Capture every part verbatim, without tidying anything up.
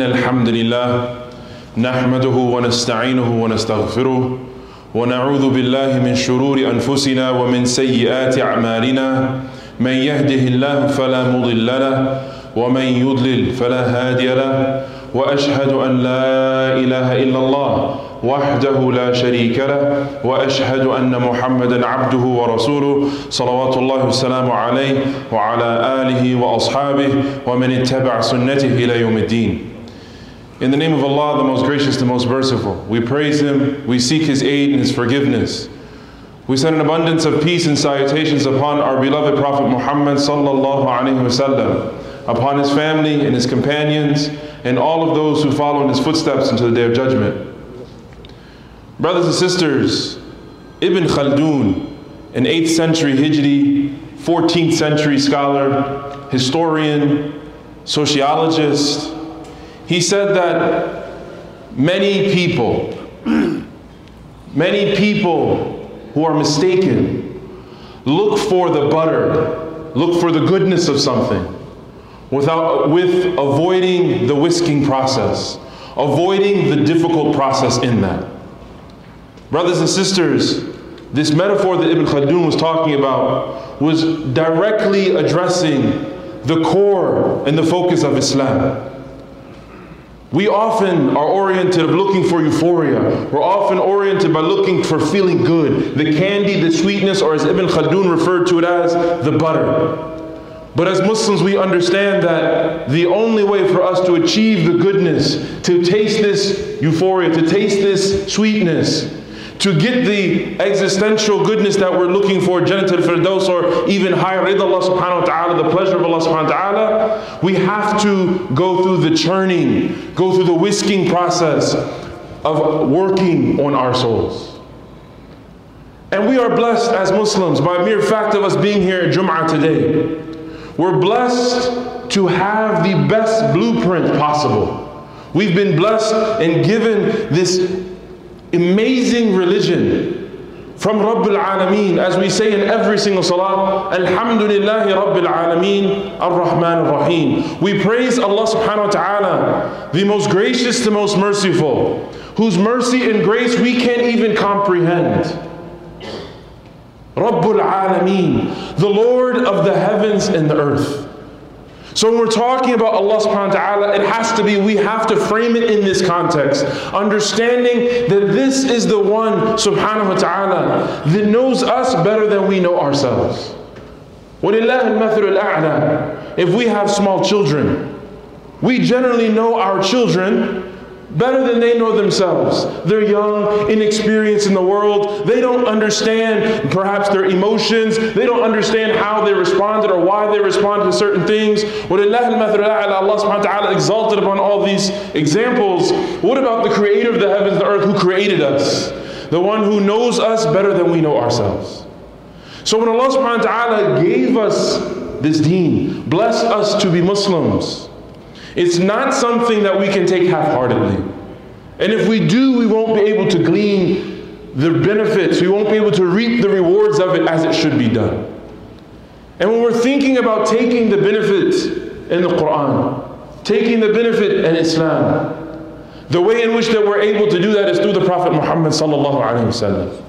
الحمد لله نحمده ونستعينه ونستغفره ونعوذ بالله من شرور أنفسنا ومن سيئات أعمالنا من يهده الله فلا مضل له ومن يضلل فلا هادي له وأشهد أن لا إله إلا الله وحده لا شريك له وأشهد أن محمدا عبده ورسوله صلوات الله وسلامه عليه وعلى آله وأصحابه ومن اتبع سنته إلى يوم الدين. In the name of Allah, the most gracious, the most merciful, we praise Him, we seek His aid and His forgiveness. We send an abundance of peace and salutations upon our beloved Prophet Muhammad sallallahu alaihi wasallam, upon his family and his companions, and all of those who follow in his footsteps until the Day of Judgment. Brothers and sisters, Ibn Khaldun, an eighth century Hijri, fourteenth century scholar, historian, sociologist, he said that many people, many people who are mistaken look for the butter, look for the goodness of something, without, with avoiding the whisking process, avoiding the difficult process in that. Brothers and sisters, this metaphor that Ibn Khaldun was talking about was directly addressing the core and the focus of Islam. We often are oriented of looking for euphoria. We're often oriented by looking for feeling good, the candy, the sweetness, or as Ibn Khaldun referred to it as, the butter. But as Muslims, we understand that the only way for us to achieve the goodness, to taste this euphoria, to taste this sweetness, to get the existential goodness that we're looking for, Jannat al-Firdaus, or even higher, Ridha Allah subhanahu wa ta'ala, the pleasure of Allah subhanahu wa ta'ala, we have to go through the churning, go through the whisking process of working on our souls. And we are blessed as Muslims by mere fact of us being here at Jum'ah today. We're blessed to have the best blueprint possible. We've been blessed and given this amazing religion from Rabbil Alameen, as we say in every single salah, Alhamdulillahi Rabbil Alameen, Ar-Rahman Ar-Rahim. We praise Allah subhanahu wa ta'ala, the most gracious, the most merciful, whose mercy and grace we can't even comprehend. Rabbul Alameen, the Lord of the heavens and the earth. So when we're talking about Allah subhanahu wa ta'ala, it has to be, we have to frame it in this context, understanding that this is the one subhanahu wa ta'ala that knows us better than we know ourselves. وَلِلَّهِ الْمَثُلُ الْأَعْلَى. If we have small children, we generally know our children better than they know themselves. They're young, inexperienced in the world. They don't understand perhaps their emotions. They don't understand how they responded or why they responded to certain things. وَلِلَّهِ الْمَثُلُ الْأَعْلَى. Allah subhanahu wa ta'ala exalted upon all these examples. What about the creator of the heavens and the earth, who created us? The one who knows us better than we know ourselves. So when Allah subhanahu wa ta'ala gave us this deen, blessed us to be Muslims, it's not something that we can take half-heartedly. And if we do, we won't be able to glean the benefits. We won't be able to reap the rewards of it as it should be done. And when we're thinking about taking the benefits in the Quran, taking the benefit in Islam, the way in which that we're able to do that is through the Prophet Muhammad sallallahu alaihi wasallam.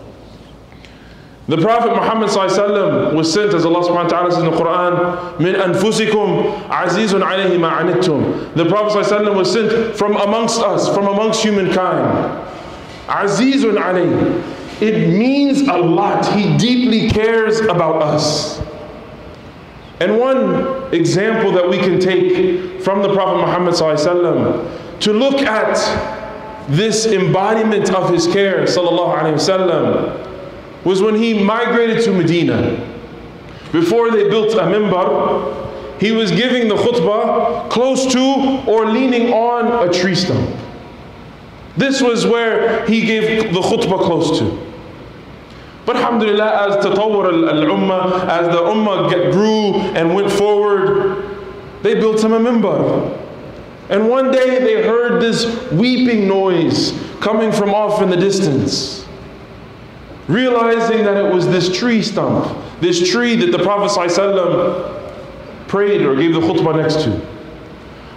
The Prophet Muhammad sallallahu alaihi wasallam was sent, as Allah subhanahu wa ta'ala says in the Quran, مِنْ أَنفُسِكُمْ عَزِيزٌ عَلَيْهِ مَا عَنِتُّمْ. The Prophet sallallahu alaihi wasallam was sent from amongst us, from amongst humankind. عَزِيزٌ عَلَيْهِ. It means a lot. He deeply cares about us. And one example that we can take from the Prophet Muhammad sallallahu alaihi wasallam to look at this embodiment of his care sallallahu alaihi wasallam was when he migrated to Medina. Before they built a minbar, he was giving the khutbah close to or leaning on a tree stump. This was where he gave the khutbah close to. But alhamdulillah, as tatawwur al-ummah, as the ummah grew and went forward, they built him a minbar. And one day they heard this weeping noise coming from off in the distance. Realizing that it was this tree stump, this tree that the Prophet ﷺ prayed or gave the khutbah next to.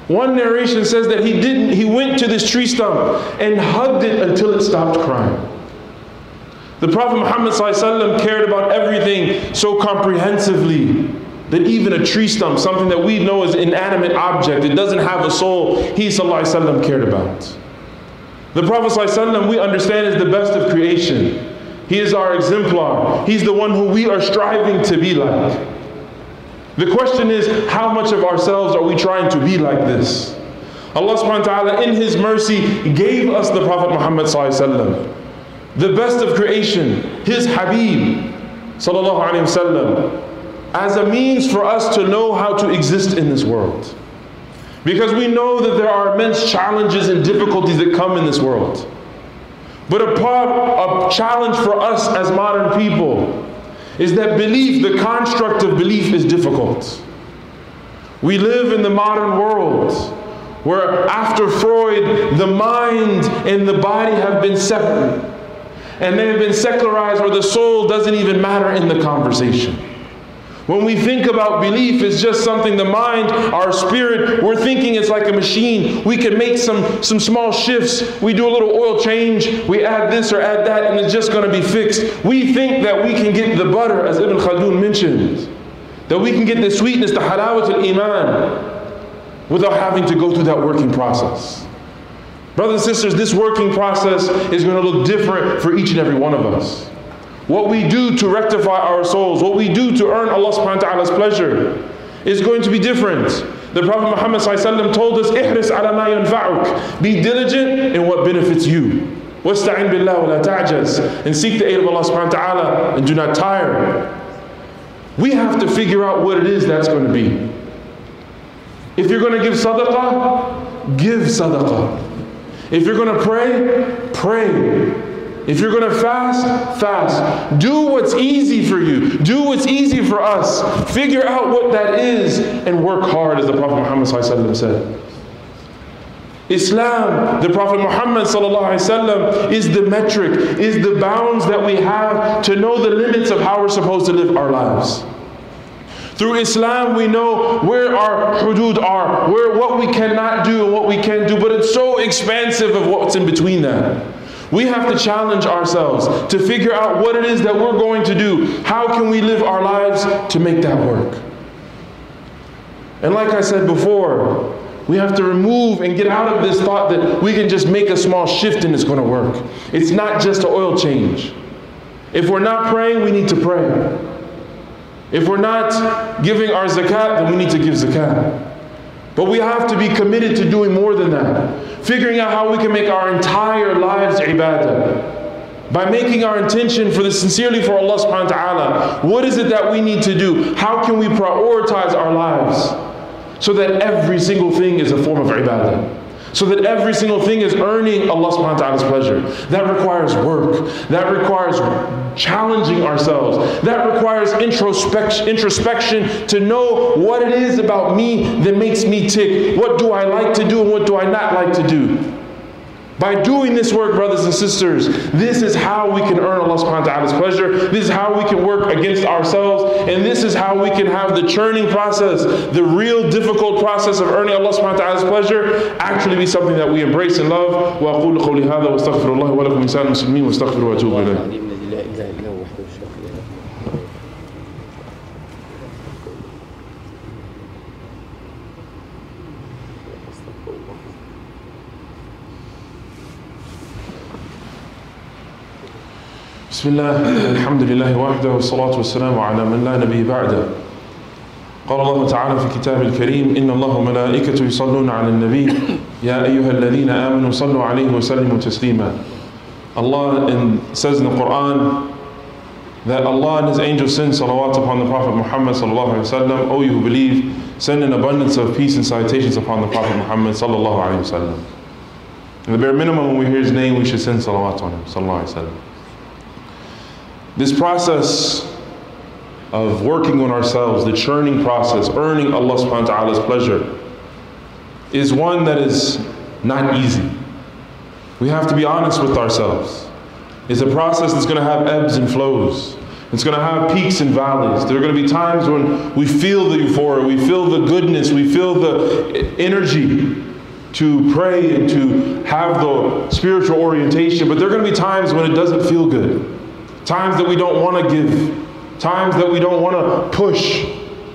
One narration says that he didn't, he went to this tree stump and hugged it until it stopped crying. The Prophet Muhammad ﷺ cared about everything so comprehensively that even a tree stump, something that we know is an inanimate object, it doesn't have a soul, he ﷺ cared about. The Prophet ﷺ, we understand, is the best of creation. He is our exemplar. He's the one who we are striving to be like. The question is, how much of ourselves are we trying to be like this? Allah subhanahu wa ta'ala in His mercy gave us the Prophet Muhammad sallallahu alaihi wasallam, the best of creation, His Habib sallallahu alaihi wasallam, as a means for us to know how to exist in this world. Because we know that there are immense challenges and difficulties that come in this world. But a, part, a challenge for us as modern people is that belief, the construct of belief, is difficult. We live in the modern world where after Freud, the mind and the body have been separate. And they have been secularized where the soul doesn't even matter in the conversation. When we think about belief, it's just something, the mind, our spirit, we're thinking it's like a machine. We can make some, some small shifts. We do a little oil change. We add this or add that and it's just going to be fixed. We think that we can get the butter, as Ibn Khaldun mentioned. That we can get the sweetness, the halawat al-iman, without having to go through that working process. Brothers and sisters, this working process is going to look different for each and every one of us. What we do to rectify our souls, what we do to earn Allah subhanahu wa ta'ala's pleasure is going to be different. The Prophet Muhammad sallallahu alaihi wasallam told us, "Ihris ala ma yanfa'uk." Be diligent in what benefits you. Wasta'in billah wa la ta'jaz. And seek the aid of Allah subhanahu wa ta'ala and do not tire. We have to figure out what it is that's going to be. If you're going to give sadaqah, give sadaqah. If you're going to pray, pray. If you're going to fast, fast. Do what's easy for you. Do what's easy for us. Figure out what that is and work hard, as the Prophet Muhammad sallallahu alaihi wasallam said. Islam, the Prophet Muhammad sallallahu alaihi wasallam, is the metric, is the bounds that we have to know the limits of how we're supposed to live our lives. Through Islam, we know where our hudud are, where what we cannot do and what we can do, but it's so expansive of what's in between that. We have to challenge ourselves to figure out what it is that we're going to do. How can we live our lives to make that work? And like I said before, we have to remove and get out of this thought that we can just make a small shift and it's going to work. It's not just an oil change. If we're not praying, we need to pray. If we're not giving our zakat, then we need to give zakat. But we have to be committed to doing more than that. Figuring out how we can make our entire lives ibadah. By making our intention for this sincerely for Allah subhanahu wa ta'ala. What is it that we need to do? How can we prioritize our lives? So that every single thing is a form of ibadah. So that every single thing is earning Allah subhanahu wa ta'ala's pleasure. That requires work. That requires challenging ourselves. That requires introspection, introspection to know what it is about me that makes me tick. What do I like to do and what do I not like to do? By doing this work, brothers and sisters, this is how we can earn Allah subhanahu wa ta'ala's pleasure. This is how we can work against ourselves. And this is how we can have the churning process, the real difficult process of earning Allah subhanahu wa ta'ala's pleasure, actually be something that we embrace and love. وَأَقُولُ قَوْلِي هَذَا وَأَسْتَغْفِرُ اللَّهَ وَلَكُمْ لِسَائِرِ الْمُسْلِمِينَ وَأَسْتَغْفِرُوا وَأَتُوبُ إِلَيْهِ. بسم الله الحمد لله وحده والصلاة والسلام على من لا نبي بعده. قال الله تعالى في كتاب الكريم إن الله وملائكته يصلون على النبي يا أيها الذين آمنوا صلوا عليه وسلموا تسليما. Allah in, says in the Quran that Allah and His angels send salawat upon the Prophet Muhammad sallallahu alaihi wasallam. O you who believe, send an abundance of peace and salutations upon the Prophet Muhammad sallallahu alaihi wasallam. And the bare minimum, when we hear his name, we should send salawat on him sallallahu alaihi wasallam. This process of working on ourselves, the churning process, earning Allah subhanahu wa ta'ala's pleasure, is one that is not easy. We have to be honest with ourselves. It's a process that's going to have ebbs and flows. It's going to have peaks and valleys. There are going to be times when we feel the euphoria, we feel the goodness, we feel the energy to pray and to have the spiritual orientation. But there are going to be times when it doesn't feel good. Times that we don't want to give. Times that we don't want to push.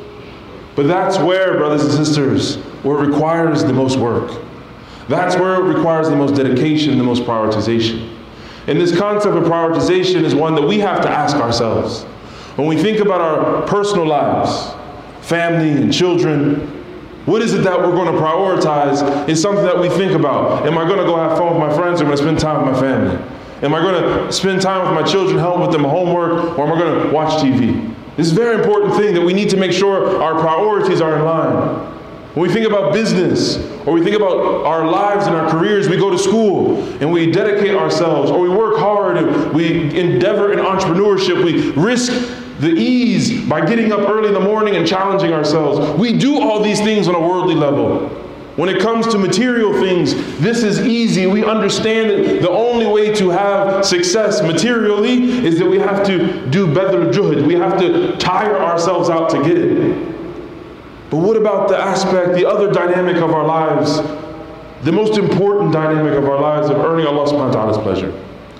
But that's where, brothers and sisters, where it requires the most work. That's where it requires the most dedication, the most prioritization. And this concept of prioritization is one that we have to ask ourselves. When we think about our personal lives, family and children, what is it that we're going to prioritize is something that we think about. Am I going to go have fun with my friends, or am I going to spend time with my family? Am I going to spend time with my children, help with them homework, or am I going to watch T V? This is a very important thing that we need to make sure our priorities are in line. When we think about business, or we think about our lives and our careers, we go to school and we dedicate ourselves, or we work hard and we endeavor in entrepreneurship, we risk the ease by getting up early in the morning and challenging ourselves. We do all these things on a worldly level. When it comes to material things, this is easy. We understand that the only way to have success materially is that we have to do badl juhd. We have to tire ourselves out to get it. But what about the aspect, the other dynamic of our lives, the most important dynamic of our lives of earning Allah subhanahu wa ta'ala's pleasure?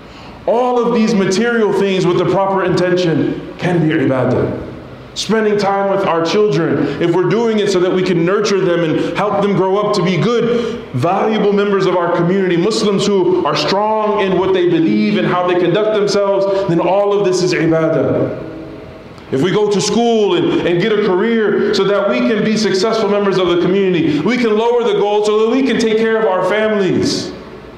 All of these material things with the proper intention can be ibadah. Spending time with our children, if we're doing it so that we can nurture them and help them grow up to be good, valuable members of our community, Muslims who are strong in what they believe and how they conduct themselves, then all of this is ibadah. If we go to school and, and get a career so that we can be successful members of the community, we can lower the goal so that we can take care of our families.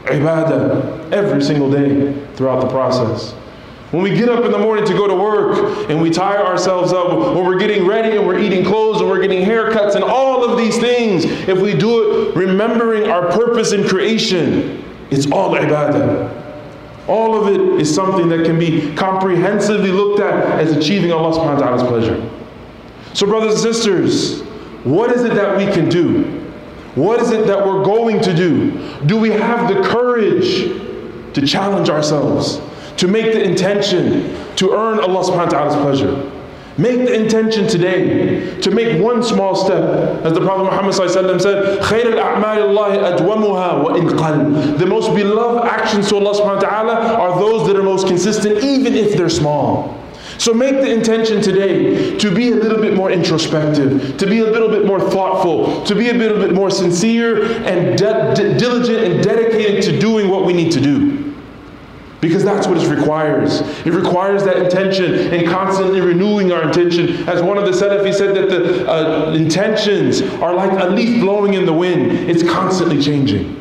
Ibadah every single day throughout the process. When we get up in the morning to go to work and we tire ourselves up, when we're getting ready and we're eating clothes and we're getting haircuts and all of these things, if we do it remembering our purpose in creation, it's all ibadah. All of it is something that can be comprehensively looked at as achieving Allah subhanahu wa ta'ala's pleasure. So brothers and sisters, what is it that we can do? What is it that we're going to do? Do we have the courage to challenge ourselves, to make the intention to earn Allah subhanahu wa ta'ala's pleasure? Make the intention today to make one small step. As the Prophet Muhammad ﷺ said, خَيْرَ الْأَعْمَالِ اللَّهِ أَدْوَمُهَا وَإِنْ قَلْ. The most beloved actions to Allah subhanahu wa ta'ala are those that are most consistent, even if they're small. So make the intention today to be a little bit more introspective, to be a little bit more thoughtful, to be a little bit more sincere and diligent and dedicated to doing what we need to do. Because that's what it requires. It requires that intention and constantly renewing our intention. As one of the Salafi said, that the uh, intentions are like a leaf blowing in the wind. It's constantly changing.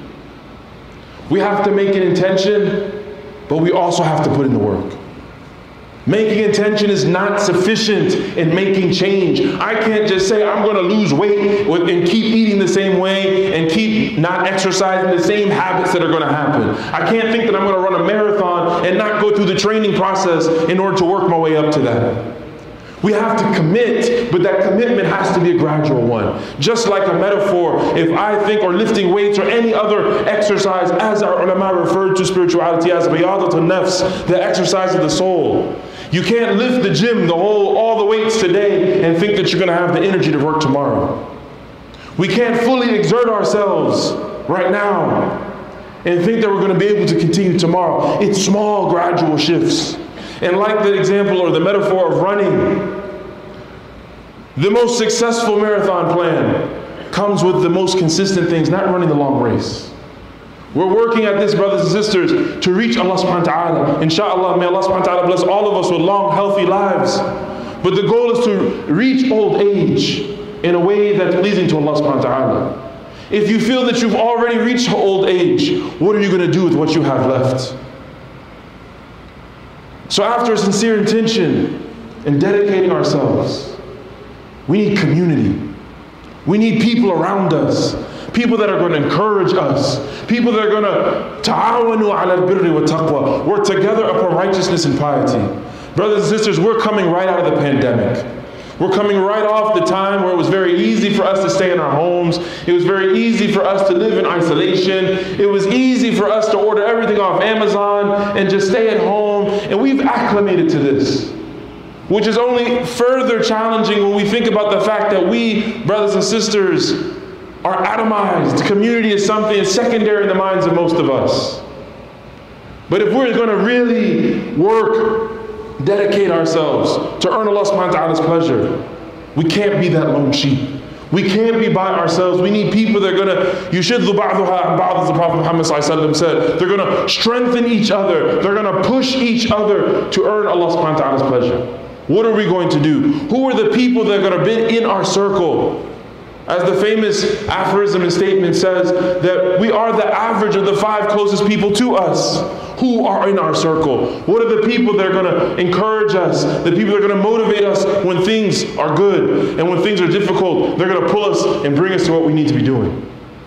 We have to make an intention, but we also have to put in the work. Making intention is not sufficient in making change. I can't just say I'm going to lose weight and keep eating the same way and keep not exercising the same habits that are going to happen. I can't think that I'm going to run a marathon and not go through the training process in order to work my way up to that. We have to commit, but that commitment has to be a gradual one. Just like a metaphor, if I think, or lifting weights or any other exercise, as our ulama referred to spirituality as riyadatun nafs, the exercise of the soul. You can't lift the gym, the whole, all the weights today and think that you're going to have the energy to work tomorrow. We can't fully exert ourselves right now and think that we're going to be able to continue tomorrow. It's small, gradual shifts. And like the example or the metaphor of running, the most successful marathon plan comes with the most consistent things, not running the long race. We're working at this, brothers and sisters, to reach Allah subhanahu wa ta'ala. Inshallah, may Allah subhanahu wa ta'ala bless all of us with long, healthy lives. But the goal is to reach old age in a way that's pleasing to Allah subhanahu wa ta'ala. If you feel that you've already reached old age, what are you going to do with what you have left? So after a sincere intention and dedicating ourselves, we need community. We need people around us. People that are going to encourage us. People that are going to ta'awanu ala al-birri wa taqwa. Work together upon righteousness and piety. Brothers and sisters, we're coming right out of the pandemic. We're coming right off the time where it was very easy for us to stay in our homes. It was very easy for us to live in isolation. It was easy for us to order everything off Amazon and just stay at home. And we've acclimated to this. which is only further challenging when we think about the fact that we, brothers and sisters, are atomized. Community is something that's secondary in the minds of most of us. But if we're going to really work, dedicate ourselves to earn Allah subhanahu wa ta'ala's pleasure, we can't be that lone sheep. We can't be by ourselves. We need people that are going to, yushiddu ba'duha an ba'd, as the Prophet Muhammad sallallahu alaihi wasallam said. They're going to strengthen each other. They're going to push each other to earn Allah subhanahu wa ta'ala's pleasure. What are we going to do? Who are the people that are going to be in our circle? As the famous aphorism and statement says, that we are the average of the five closest people to us. Who are in our circle? What are the people that are going to encourage us? The people that are going to motivate us when things are good and when things are difficult. They're going to pull us and bring us to what we need to be doing.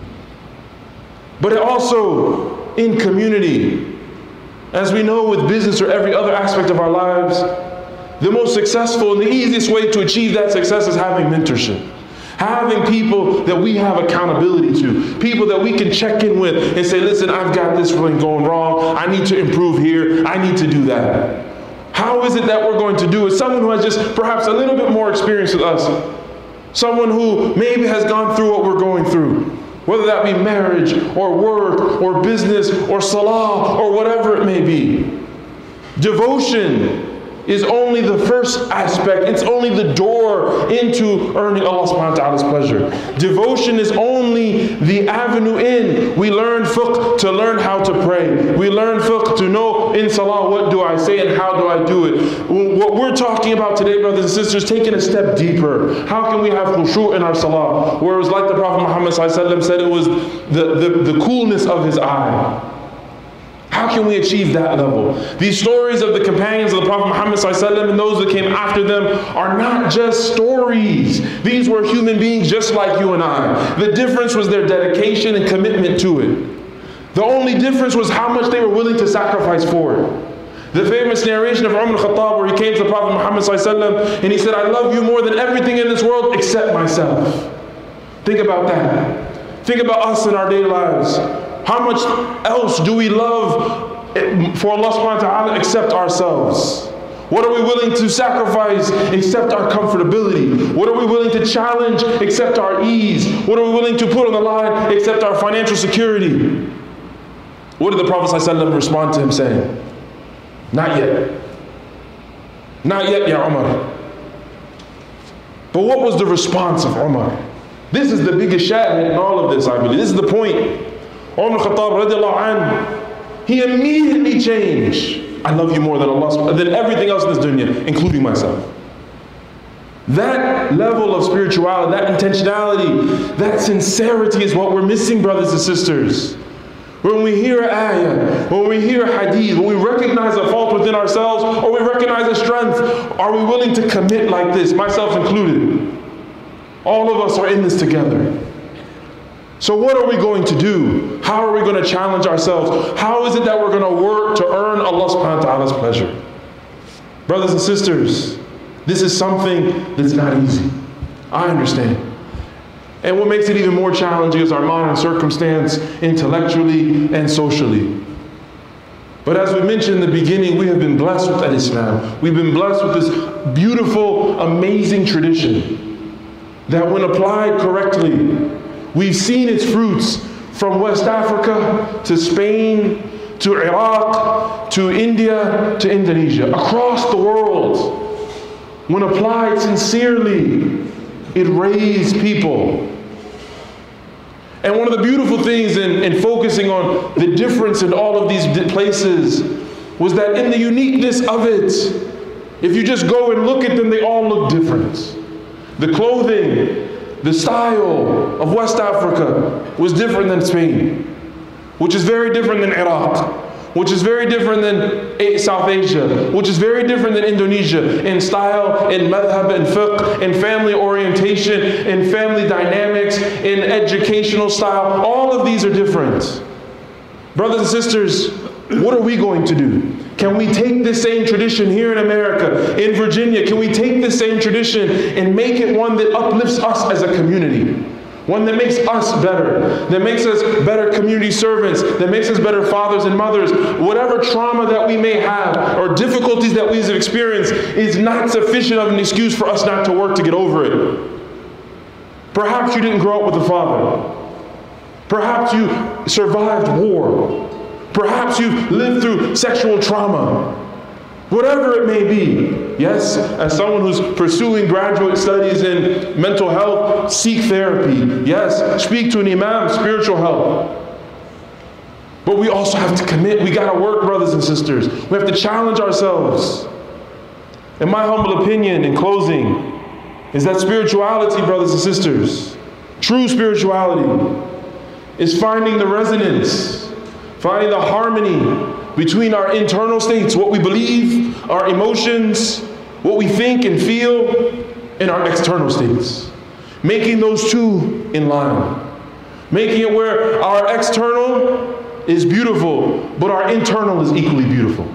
But also in community, as we know with business or every other aspect of our lives, the most successful and the easiest way to achieve that success is having mentorship. Having people that we have accountability to, people that we can check in with and say, listen, I've got this really going wrong. I need to improve here. I need to do that. How is it that we're going to do it? Someone who has just perhaps a little bit more experience with us. Someone who maybe has gone through what we're going through. Whether that be marriage or work or business or salah or whatever it may be. Devotion is only the first aspect. It's only the door into earning Allah subhanahu wa ta'ala's pleasure. Devotion is only the avenue in. We learn fiqh to learn how to pray. We learn fiqh to know in salah what do I say and how do I do it. What we're talking about today, brothers and sisters, taking a step deeper. How can we have khushu' in our salah? Where it was like the Prophet Muhammad sallallahu alaihi wasallam said, it was the, the, the coolness of his eye. How can we achieve that level? These stories of the companions of the Prophet Muhammad sallallahu alaihi wasallam and those that came after them are not just stories. These were human beings just like you and I. The difference was their dedication and commitment to it. The only difference was how much they were willing to sacrifice for it. The famous narration of Umar al-Khattab where he came to the Prophet Muhammad sallallahu alaihi wasallam and he said, I love you more than everything in this world except myself. Think about that. Think about us in our daily lives. How much else do we love for Allah subhanahu wa ta'ala except ourselves? What are we willing to sacrifice except our comfortability? What are we willing to challenge except our ease? What are we willing to put on the line except our financial security? What did the Prophet ﷺ respond to him saying? Not yet. Not yet, Ya Umar. But what was the response of Umar? This is the biggest shahid in all of this, I believe. This is the point. Umar al-Khattab radiallahu anhu, he immediately changed. I love you more than Allah, than everything else in this dunya, including myself. That level of spirituality, that intentionality, that sincerity is what we're missing, brothers and sisters. When we hear ayah, when we hear hadith, when we recognize a fault within ourselves, or we recognize a strength, are we willing to commit like this, myself included? All of us are in this together. So what are we going to do? How are we going to challenge ourselves? How is it that we're going to work to earn Allah subhanahu wa ta'ala's pleasure? Brothers and sisters, this is something that's not easy. I understand. And what makes it even more challenging is our modern circumstance, intellectually and socially. But as we mentioned in the beginning, we have been blessed with al-Islam. We've been blessed with this beautiful, amazing tradition that when applied correctly, we've seen its fruits from West Africa to Spain, to Iraq, to India, to Indonesia, across the world. When applied sincerely, it raised people. And one of the beautiful things in, in focusing on the difference in all of these places was that in the uniqueness of it, if you just go and look at them, they all look different. The clothing, the style of West Africa was different than Spain, which is very different than Iraq, which is very different than South Asia, which is very different than Indonesia in style, in madhab, in fiqh, in family orientation, in family dynamics, in educational style. All of these are different. Brothers and sisters, what are we going to do? Can we take this same tradition here in America, in Virginia? Can we take this same tradition and make it one that uplifts us as a community? One that makes us better, that makes us better community servants, that makes us better fathers and mothers. Whatever trauma that we may have or difficulties that we've experienced is not sufficient of an excuse for us not to work to get over it. Perhaps you didn't grow up with a father. Perhaps you survived war. Perhaps you've lived through sexual trauma. Whatever it may be. Yes, as someone who's pursuing graduate studies in mental health, seek therapy. Yes, speak to an imam, spiritual help. But we also have to commit. We got to work, brothers and sisters. We have to challenge ourselves. In my humble opinion, in closing, is that spirituality, brothers and sisters, true spirituality, is finding the resonance, finding the harmony between our internal states, what we believe, our emotions, what we think and feel, and our external states. Making those two in line. Making it where our external is beautiful, but our internal is equally beautiful.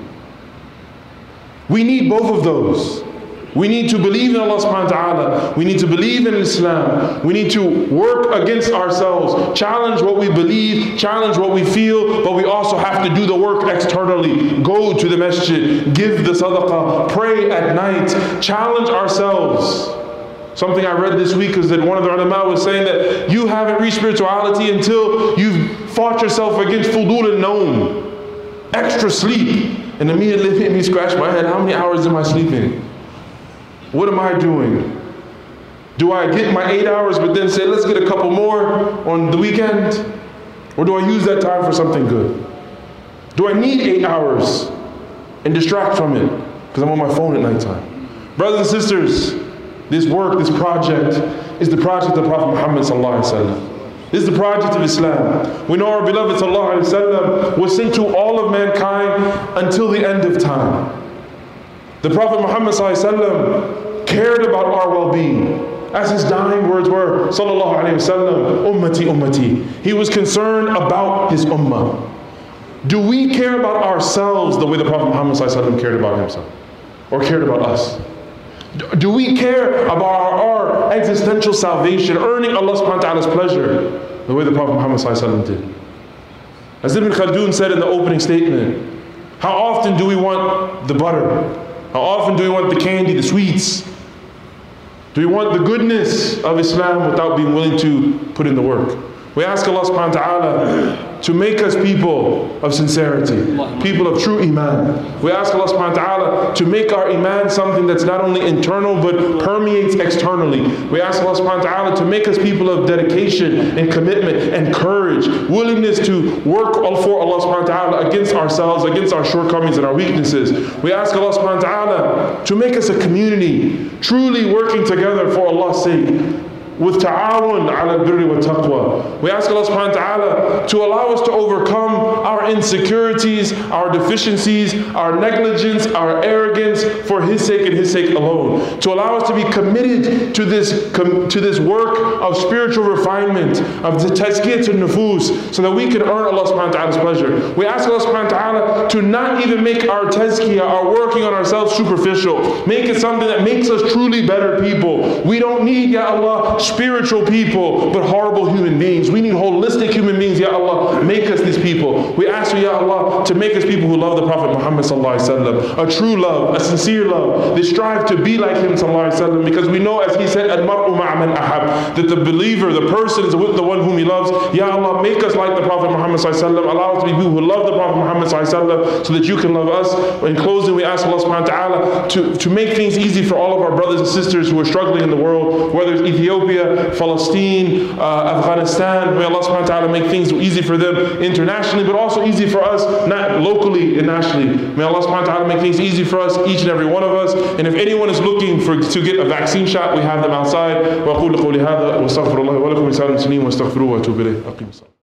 We need both of those. We need to believe in Allah subhanahu wa ta'ala. We need to believe in Islam. We need to work against ourselves, challenge what we believe, challenge what we feel, but we also have to do the work externally. Go to the masjid, give the sadaqah, pray at night, challenge ourselves. Something I read this week is that one of the ulama was saying that you haven't reached spirituality until you've fought yourself against fudul and nawm, extra sleep. And immediately made me scratch my head. How many hours am I sleeping? What am I doing? Do I get my eight hours but then say, let's get a couple more on the weekend? Or do I use that time for something good? Do I need eight hours and distract from it because I'm on my phone at nighttime? Brothers and sisters, this work, this project is the project of Prophet Muhammad sallallahu alaihi wasallam. This is the project of Islam. We know our beloved sallallahu alaihi wasallam was sent to all of mankind until the end of time. The Prophet Muhammad ﷺ cared about our well-being. As his dying words were, sallallahu alayhi wa sallam, ummati, ummati. He was concerned about his ummah. Do we care about ourselves the way the Prophet Muhammad ﷺ cared about himself? Or cared about us? Do we care about our, our existential salvation, earning Allah subhanahu wa ta'ala's pleasure, the way the Prophet Muhammad ﷺ did? As Ibn Khaldun said in the opening statement, how often do we want the butter? How often do we want the candy, the sweets? Do we want the goodness of Islam without being willing to put in the work? We ask Allah subhanahu wa ta'ala to make us people of sincerity, people of true iman. We ask Allah subhanahu wa ta'ala to make our iman something that's not only internal but permeates externally. We ask Allah subhanahu wa ta'ala to make us people of dedication and commitment and courage, willingness to work for Allah subhanahu wa ta'ala against ourselves, against our shortcomings and our weaknesses. We ask Allah subhanahu wa ta'ala to make us a community, truly working together for Allah's sake, with ta'awun ala birri wa taqwa. We ask Allah subhanahu wa ta'ala to allow us to overcome our insecurities, our deficiencies, our negligence, our arrogance for His sake and His sake alone. To allow us to be committed to this, com to this work of spiritual refinement, of the tazkiyat al-nufus, so that we can earn Allah subhanahu wa ta'ala's pleasure. We ask Allah subhanahu wa ta'ala to not even make our tazkiyah, our working on ourselves, superficial. Make it something that makes us truly better people. We don't need, Ya Allah, spiritual people, but horrible human beings. We need holistic human beings. Ya Allah, make us these people. We ask you, Ya Allah, to make us people who love the Prophet Muhammad sallallahu alaihi wasallam, a true love, a sincere love. They strive to be like him sallallahu alaihi wasallam, because we know, as he said, al-mar'u ma'a man ahab, that the believer, the person, is with the one whom he loves. Ya Allah, make us like the Prophet Muhammad sallallahu alaihi wasallam. Allow us to be people who love the Prophet Muhammad sallallahu alaihi wasallam, so that you can love us. In closing, we ask Allah subhanahu wa ta'ala to, to make things easy for all of our brothers and sisters who are struggling in the world, whether it's Ethiopia, Palestine, uh, Afghanistan. May Allah subhanahu wa ta'ala make things easy for them internationally, but also easy for us, not locally and nationally. May Allah subhanahu wa ta'ala make things easy for us, each and every one of us. And if anyone is looking for to get a vaccine shot, we have them outside. وَأَقُولُ قَوْلِي هَذَا وَأَسْتَغْفِرُ اللَّهَ وَلَكُمْ وَلِسَائِرِ الْمُسْلِمِينَ وَاسْتَغْفِرُوهُ وَأَتُوبُ إِلَيْهِ.